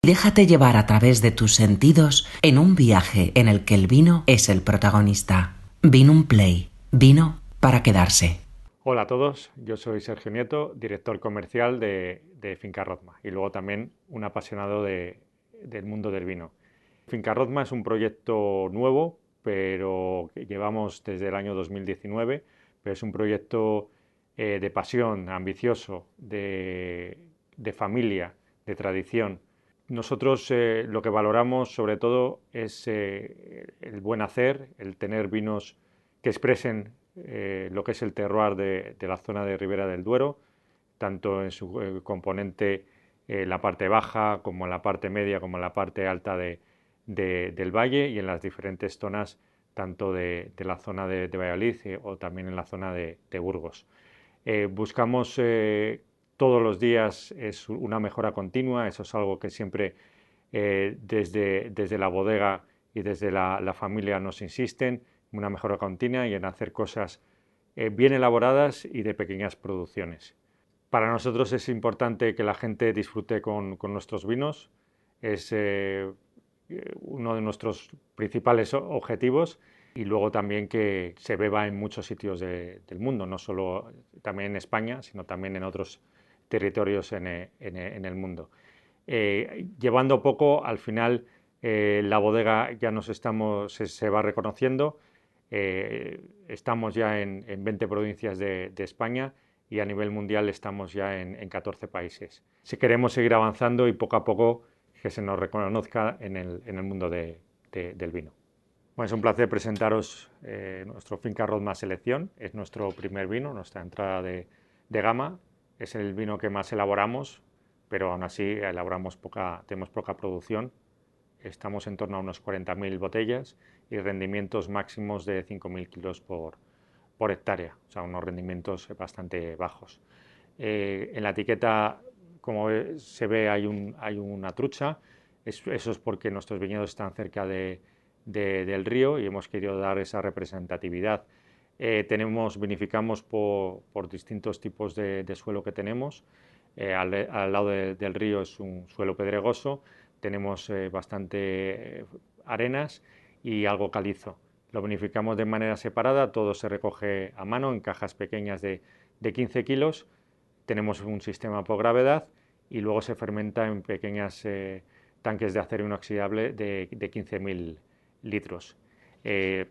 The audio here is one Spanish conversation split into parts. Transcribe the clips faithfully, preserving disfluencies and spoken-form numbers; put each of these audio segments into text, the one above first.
Déjate llevar a través de tus sentidos en un viaje en el que el vino es el protagonista. Vinum Play. Vino para quedarse. Hola a todos, yo soy Sergio Nieto, director comercial de, de Finca Rotma y luego también un apasionado de, del mundo del vino. Finca Rotma es un proyecto nuevo, pero que llevamos desde el año dos mil diecinueve, pero es un proyecto eh, de pasión, ambicioso, de, de familia, de tradición. Nosotros eh, lo que valoramos sobre todo es eh, el buen hacer, el tener vinos que expresen eh, lo que es el terroir de, de, la zona de Ribera del Duero, tanto en su eh, componente eh, la parte baja, como en la parte media, como en la parte alta de, de, del valle y en las diferentes zonas, tanto de, de la zona de, de Valladolid eh, o también en la zona de, de Burgos. Eh, buscamos eh, todos los días es una mejora continua, eso es algo que siempre eh, desde, desde la bodega y desde la, la, familia nos insisten, una mejora continua y en hacer cosas eh, bien elaboradas y de pequeñas producciones. Para nosotros es importante que la gente disfrute con, con nuestros vinos, es eh, uno de nuestros principales objetivos y luego también que se beba en muchos sitios de, del mundo, no solo también en España, sino también en otros territorios en, en, en el mundo. Eh, llevando poco, al final eh, la bodega ya nos estamos, se, se va reconociendo, eh, estamos ya en, en veinte provincias de, de España y a nivel mundial estamos ya en, en catorce países. Si queremos seguir avanzando y poco a poco que se nos reconozca en el, en el mundo de, de, del vino. Bueno, es un placer presentaros eh, nuestro Finca Rotma Selección. Es nuestro primer vino, nuestra entrada de, de gama. Es el vino que más elaboramos, pero aún así elaboramos poca, tenemos poca producción. Estamos en torno a unos cuarenta mil botellas y rendimientos máximos de cinco mil kilos por, por hectárea, o sea, unos rendimientos bastante bajos. Eh, en la etiqueta, como se ve, hay, un, hay una trucha. Es, eso es porque nuestros viñedos están cerca de, de, del río y hemos querido dar esa representatividad. Eh, tenemos, vinificamos por, por distintos tipos de, de suelo que tenemos. Eh, al, al, lado de, del río es un suelo pedregoso, tenemos eh, bastante arenas y algo calizo. Lo vinificamos de manera separada, todo se recoge a mano en cajas pequeñas de, de quince kilos. Tenemos un sistema por gravedad y luego se fermenta en pequeños eh, tanques de acero inoxidable de, de quince mil litros. Eh,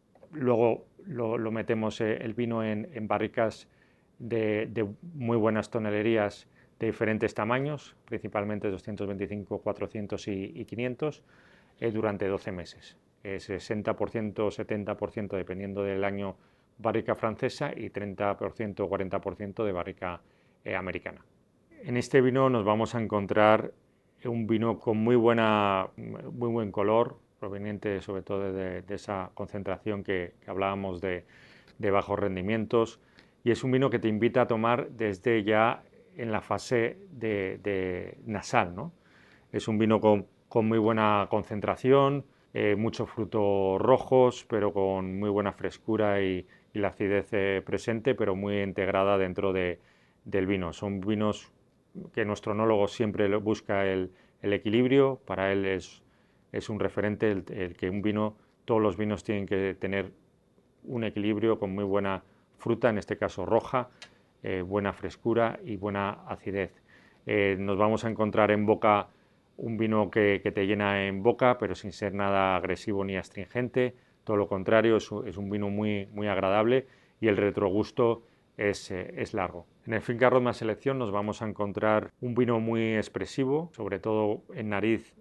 luego lo, lo metemos eh, el vino en, en barricas de, de muy buenas tonelerías de diferentes tamaños, principalmente doscientos veinticinco, cuatrocientos y, y quinientos, eh, durante doce meses. Eh, sesenta por ciento, setenta por ciento dependiendo del año barrica francesa y treinta por ciento o cuarenta por ciento de barrica eh, americana. En este vino nos vamos a encontrar un vino con muy, buena, muy buen color, proveniente sobre todo de, de esa concentración que, que hablábamos de, de bajos rendimientos, y es un vino que te invita a tomar desde ya en la fase de, de nasal, ¿no? Es un vino con, con muy buena concentración, eh, muchos frutos rojos, pero con muy buena frescura y, y la acidez eh, presente, pero muy integrada dentro de, del vino. Son vinos que nuestro enólogo siempre busca el, el equilibrio, para él es, es un referente el, el que un vino, todos los vinos tienen que tener un equilibrio con muy buena fruta, en este caso roja, eh, buena frescura y buena acidez. Eh, nos vamos a encontrar en boca un vino que, que, te llena en boca, pero sin ser nada agresivo ni astringente, todo lo contrario, es, es un vino muy, muy agradable y el retrogusto es, eh, es largo. En el Finca Rotma Selección nos vamos a encontrar un vino muy expresivo, sobre todo en nariz.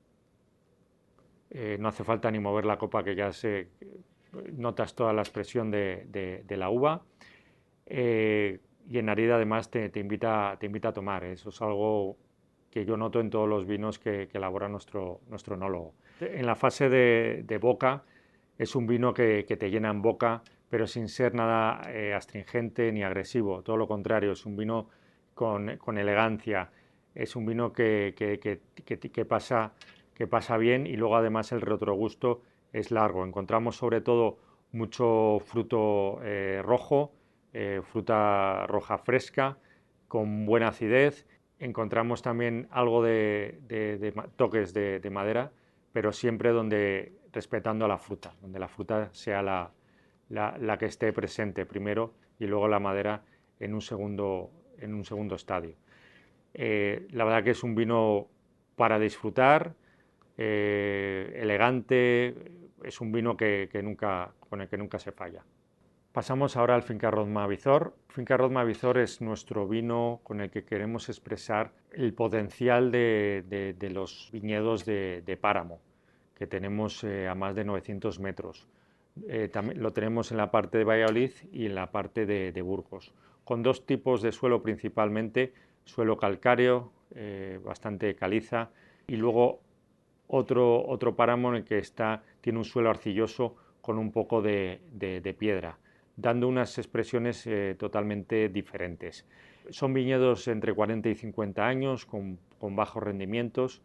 Eh, no hace falta ni mover la copa, que ya se notas toda la expresión de, de, de la uva. Eh, y en nariz además te, te, invita, te invita a tomar. Eso es algo que yo noto en todos los vinos que, que elabora nuestro, nuestro enólogo. En la fase de, de boca es un vino que, que, te llena en boca, pero sin ser nada eh, astringente ni agresivo. Todo lo contrario, es un vino con, con elegancia. Es un vino que, que, que, que, pasa, que pasa bien y luego además el retrogusto es largo. Encontramos sobre todo mucho fruto eh, rojo, eh, fruta roja fresca, con buena acidez encontramos también algo de, de, de toques de, de madera, pero siempre donde, respetando a la fruta, donde la fruta sea la, la, la que esté presente primero y luego la madera en un segundo, en un segundo estadio. Eh, la verdad que es un vino para disfrutar, eh, elegante, es un vino que, que nunca, con el que nunca se falla. Pasamos ahora al Finca Rotma Vizor. Finca Rotma Vizor es nuestro vino con el que queremos expresar el potencial de, de, de los viñedos de, de Páramo, que tenemos eh, a más de novecientos metros. Eh, también lo tenemos en la parte de Valladolid y en la parte de, de Burgos, con dos tipos de suelo principalmente, suelo calcáreo, eh, bastante caliza, y luego otro, otro páramo en el que está, tiene un suelo arcilloso con un poco de, de, de piedra, dando unas expresiones eh, totalmente diferentes. Son viñedos entre cuarenta y cincuenta años, con, con bajos rendimientos,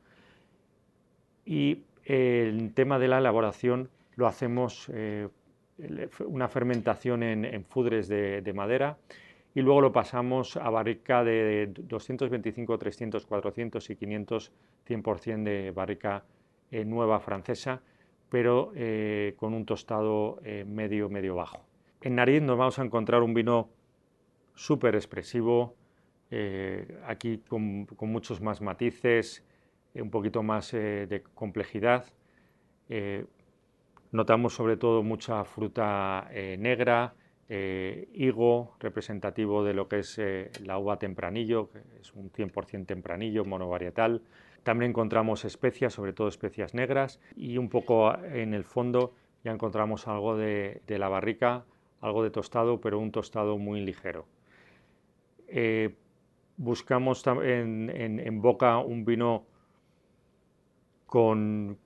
y eh, el tema de la elaboración lo hacemos eh, una fermentación en, en fudres de, de madera, y luego lo pasamos a barrica de doscientos veinticinco, trescientos, cuatrocientos y quinientos, cien por ciento de barrica eh, nueva francesa, pero eh, con un tostado eh, medio, medio bajo. En nariz nos vamos a encontrar un vino súper expresivo, eh, aquí con, con muchos más matices, eh, un poquito más eh, de complejidad. Eh, notamos sobre todo mucha fruta eh, negra, eh, higo, representativo de lo que es eh, la uva tempranillo, que es un cien por ciento tempranillo, monovarietal. También encontramos especias, sobre todo especias negras, y un poco en el fondo ya encontramos algo de, de la barrica, algo de tostado, pero un tostado muy ligero. Eh, buscamos en, en, en boca un vino con,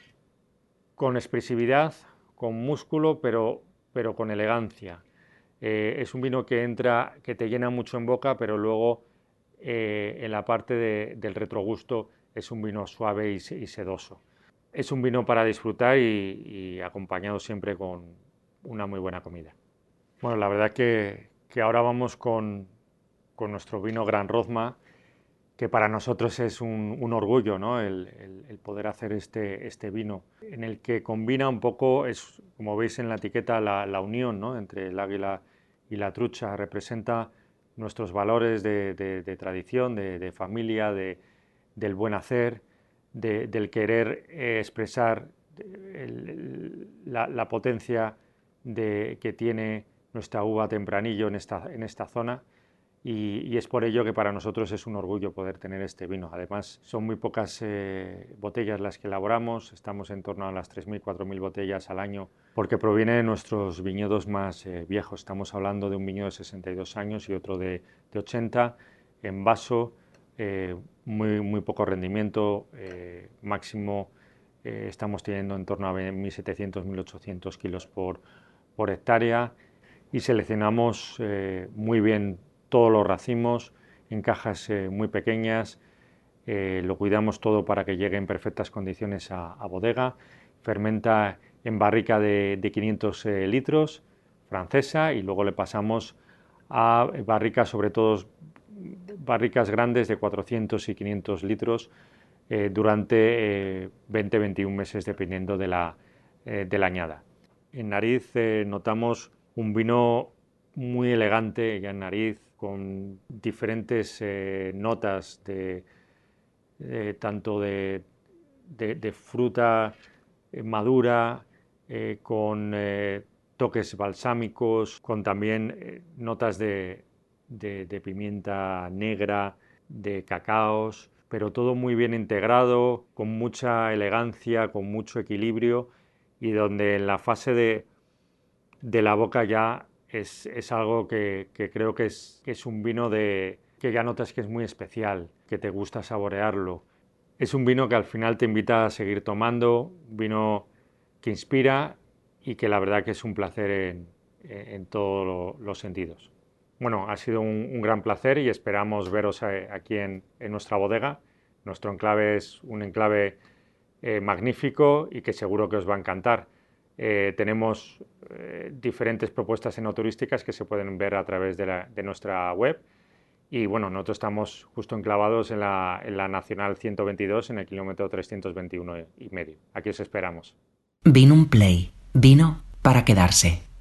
con expresividad, con músculo, pero, pero con elegancia. Eh, es un vino que entra, que te llena mucho en boca, pero luego eh, en la parte de, del retrogusto es un vino suave y, y sedoso. Es un vino para disfrutar y, y acompañado siempre con una muy buena comida. Bueno, la verdad que, que ahora vamos con, con nuestro vino Gran Rotma, que para nosotros es un, un orgullo, ¿no? el, el, el poder hacer este, este vino, en el que combina un poco, es, como veis en la etiqueta, la, la unión, ¿no? Entre el águila y la trucha. Representa nuestros valores de, de, de tradición, de, de familia, de, del buen hacer, de, del querer eh, expresar el, el, la, la potencia de, que tiene nuestra uva tempranillo en esta, en esta zona. Y, y es por ello que para nosotros es un orgullo poder tener este vino. Además, son muy pocas eh, botellas las que elaboramos, estamos en torno a las tres mil, cuatro mil botellas al año, porque proviene de nuestros viñedos más eh, viejos. Estamos hablando de un viñedo de sesenta y dos años y otro de, de ochenta, en vaso, eh, muy, muy poco rendimiento, eh, máximo eh, estamos teniendo en torno a mil setecientos, mil ochocientos kilos por, por hectárea, y seleccionamos eh, muy bien todos los racimos en cajas eh, muy pequeñas, eh, lo cuidamos todo para que llegue en perfectas condiciones a, a bodega. Fermenta en barrica de, de quinientos eh, litros, francesa, y luego le pasamos a barricas, sobre todo barricas grandes de cuatrocientos y quinientos litros, eh, durante eh, veinte a veintiún meses, dependiendo de la, eh, de la añada. En nariz eh, notamos un vino muy elegante ya en nariz, con diferentes eh, notas de, eh, tanto de, de, de fruta eh, madura, eh, con eh, toques balsámicos, con también eh, notas de, de, de pimienta negra, de cacaos, pero todo muy bien integrado, con mucha elegancia, con mucho equilibrio, y donde en la fase de, de la boca ya es, es algo que, que creo que es, que es un vino de, que ya notas que es muy especial, que te gusta saborearlo. Es un vino que al final te invita a seguir tomando, un vino que inspira y que la verdad que es un placer en, en todos lo, los sentidos. Bueno, ha sido un, un gran placer y esperamos veros aquí en, en nuestra bodega. Nuestro enclave es un enclave eh, magnífico y que seguro que os va a encantar. Eh, tenemos eh, diferentes propuestas enoturísticas que se pueden ver a través de, la, de nuestra web, Y bueno, nosotros estamos justo enclavados en la, en la Nacional ciento veintidós, en el kilómetro trescientos veintiuno y medio. Aquí os esperamos. Vinum Play. Vino para quedarse.